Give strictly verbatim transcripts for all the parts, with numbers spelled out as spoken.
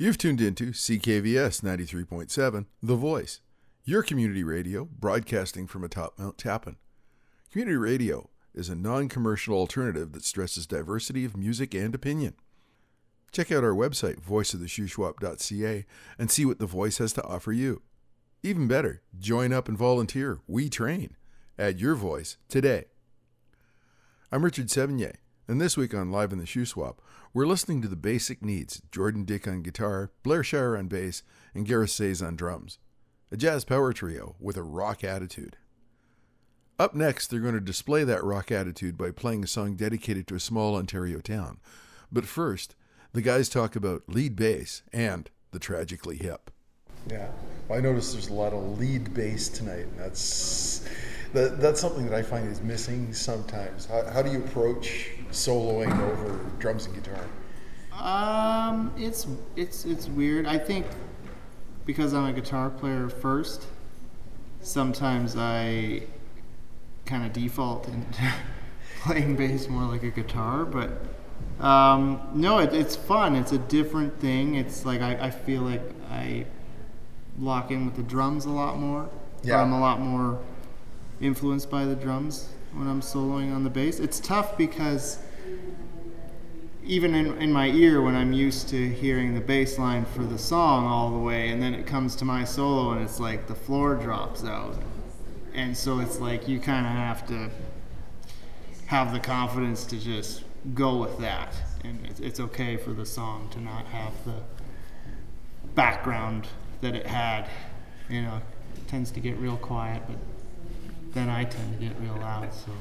You've tuned into C K V S ninety-three point seven, The Voice, your community radio broadcasting from atop Mount Tappan. Community radio is a non-commercial alternative that stresses diversity of music and opinion. Check out our website, voice of the shuswap dot c a, and see what The Voice has to offer you. Even better, join up and volunteer. We train. Add your voice today. I'm Richard Sevigny, and this week on Live in the Shuswap, we're listening to the Basic Needs, Jordan Dick on guitar, Blair Shire on bass, and Gareth Says on drums. A jazz power trio with a rock attitude. Up next, they're going to display that rock attitude by playing a song dedicated to a small Ontario town. But first, the guys talk about lead bass and the Tragically Hip. Yeah, well, I noticed there's a lot of lead bass tonight. And that's that, that's something that I find is missing sometimes. How, how do you approach soloing over drums and guitar? Um, it's it's it's weird. I think because I'm a guitar player first, sometimes I kind of default into playing bass more like a guitar. But um, no, it, it's fun. It's a different thing. It's like I, I feel like I lock in with the drums a lot more. Yeah. I'm a lot more influenced by the drums when I'm soloing on the bass. It's tough because even in, in my ear, when I'm used to hearing the bass line for the song all the way, and then it comes to my solo and it's like the floor drops out. And so it's like you kind of have to have the confidence to just go with that. And it's, it's okay for the song to not have the background that it had. You know, it tends to get real quiet, but then I tend to get real loud, so.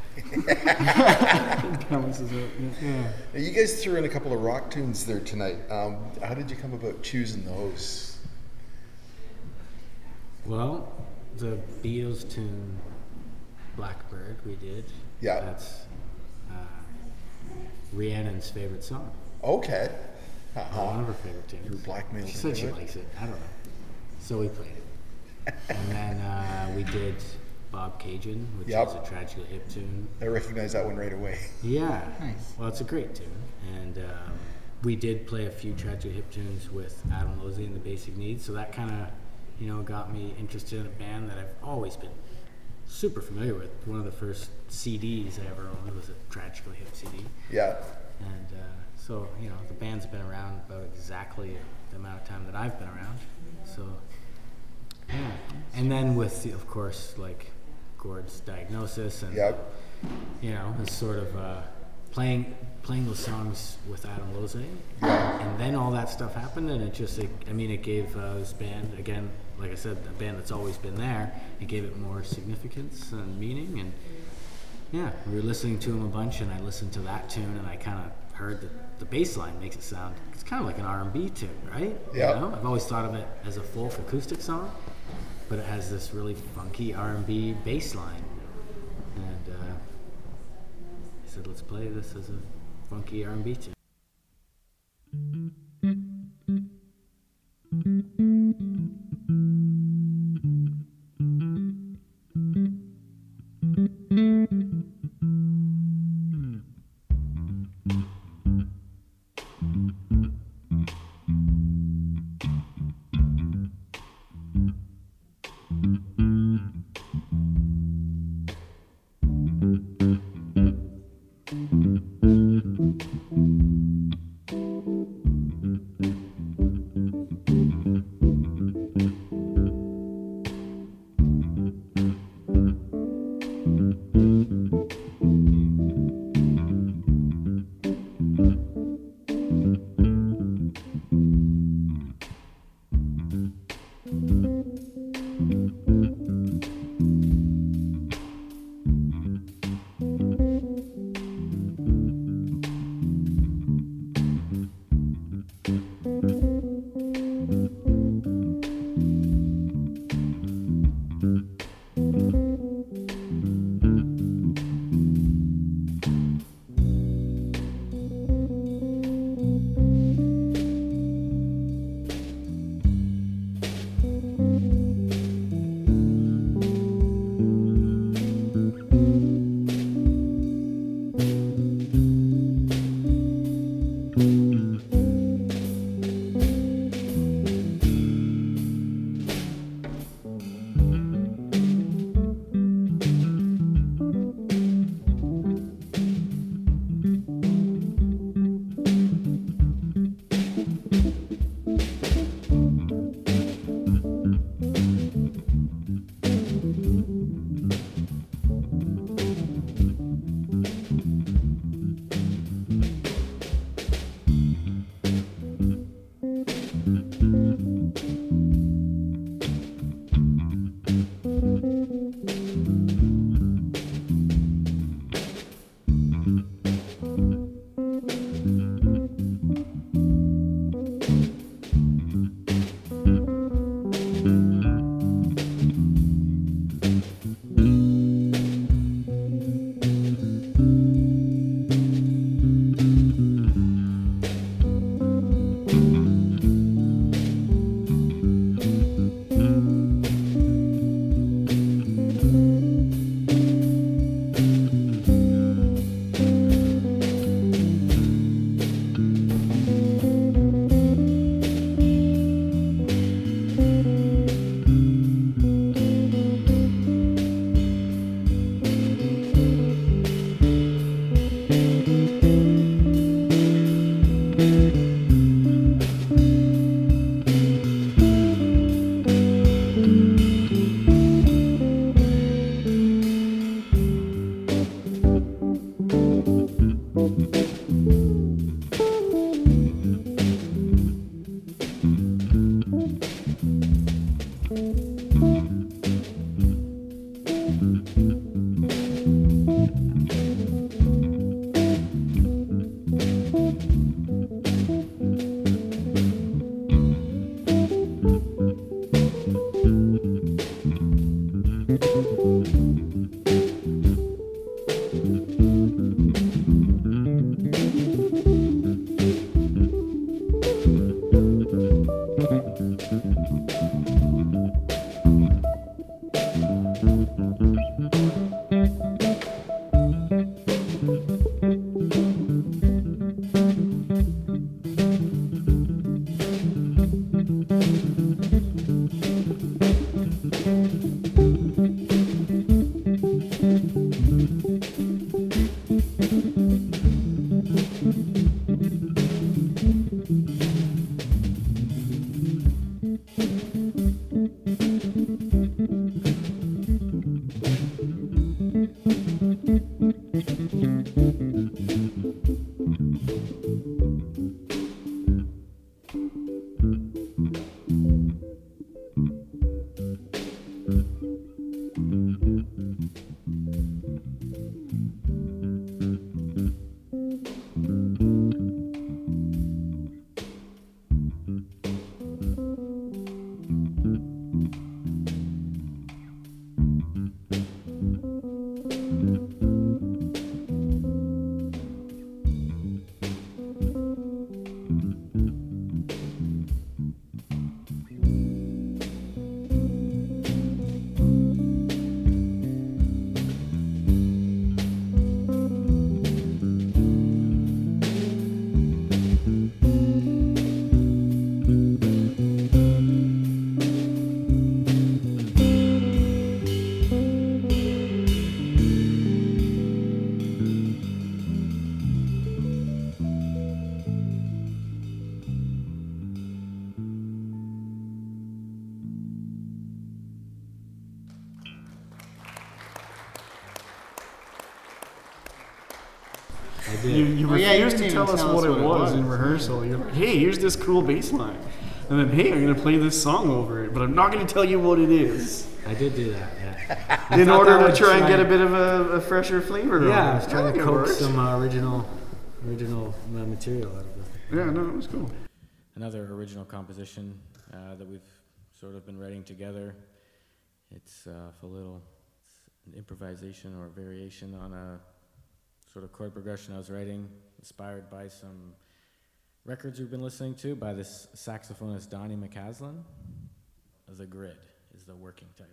yeah. Now, you guys threw in a couple of rock tunes there tonight. Um, how did you come about choosing those? Well, the Beatles tune Blackbird we did. Yeah. That's uh, Rhiannon's favorite song. Okay. Uh-huh. One of her favorite tunes. You were blackmailed She said into she it? likes it. I don't know. So we played it. And then uh, we did Bob Cajun, which Yep. is a Tragically Hip tune. I recognize that one right away. Yeah. Nice. Well, it's a great tune. And um, we did play a few Tragically Hip tunes with Adam Losey and the Basic Needs. So that kind of, you know, got me interested in a band that I've always been super familiar with. One of the first C Ds I ever owned was a Tragically Hip C D. Yeah. And uh, so, you know, the band's been around about exactly the amount of time that I've been around. So, yeah. And then with, of course, like Gord's Diagnosis and, Yep. you know, it's sort of uh, playing playing those songs with Adam Losey. Yeah. And then all that stuff happened, and it just, it, I mean, it gave uh, this band, again, like I said, a band that's always been there, it gave it more significance and meaning. And yeah, we were listening to him a bunch, and I listened to that tune, and I kind of heard that the bass line makes it sound, it's kind of like an R and B tune, right? Yeah. You know? I've always thought of it as a folk acoustic song, but it has this really funky R and B bass line. And uh, I said, let's play this as a funky R and B tune. I did. You, you Oh, yeah, you refused didn't to tell even us tell what us it what it was was. in rehearsal. You're like, hey, here's this cool bass line. And then, hey, I'm going to play this song over it, but I'm not going to tell you what it is. I did do that. Yeah. In thought order that to would try and try- get a bit of a, a fresher flavor. Yeah, on I it. was trying I to think it coax worked. some uh, original, original uh, material out of it. Yeah, no, it was cool. Another original composition uh, that we've sort of been writing together. It's uh, a little it's an improvisation or variation on a sort of chord progression I was writing, inspired by some records we've been listening to by this saxophonist Donnie McCaslin. The Grid is the working title.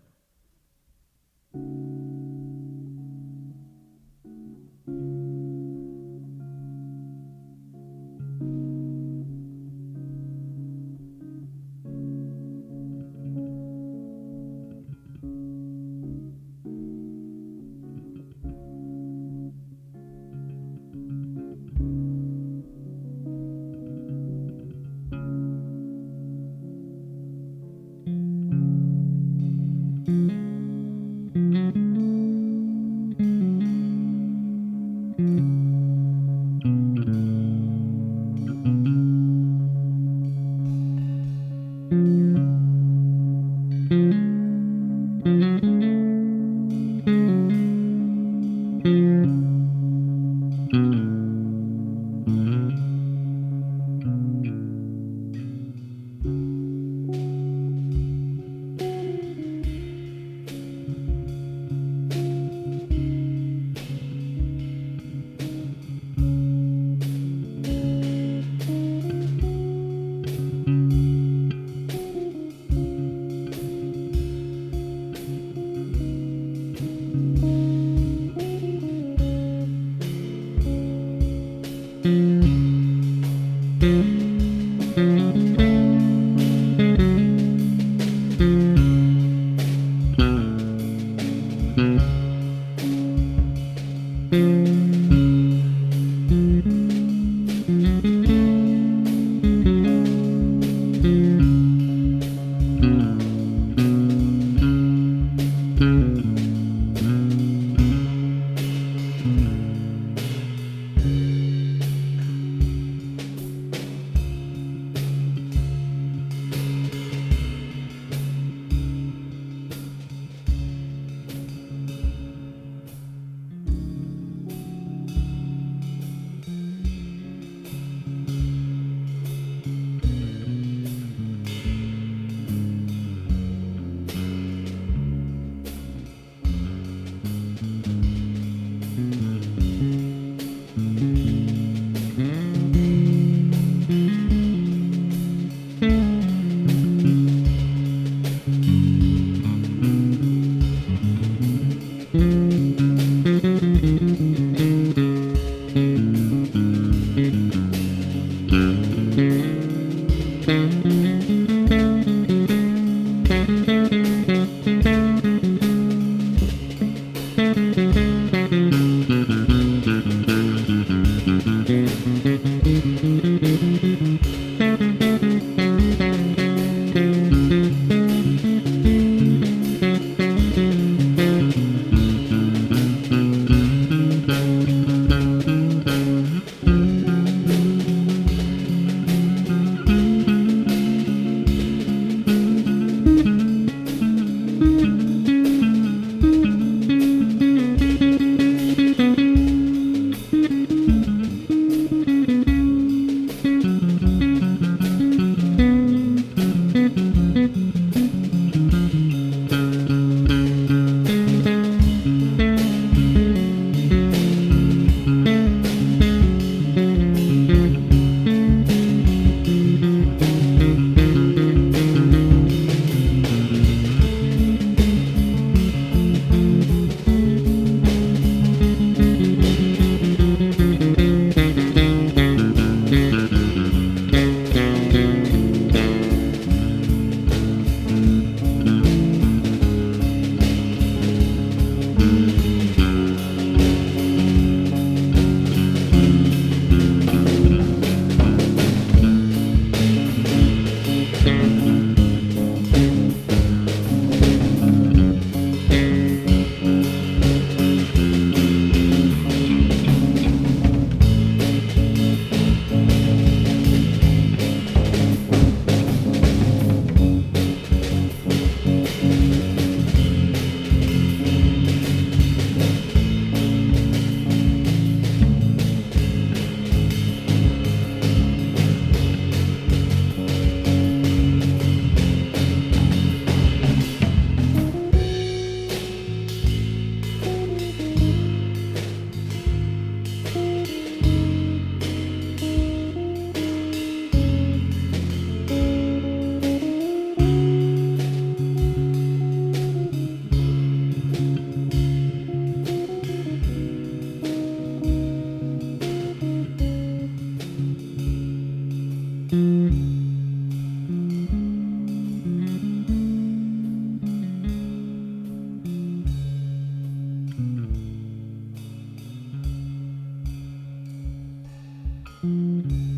Bye.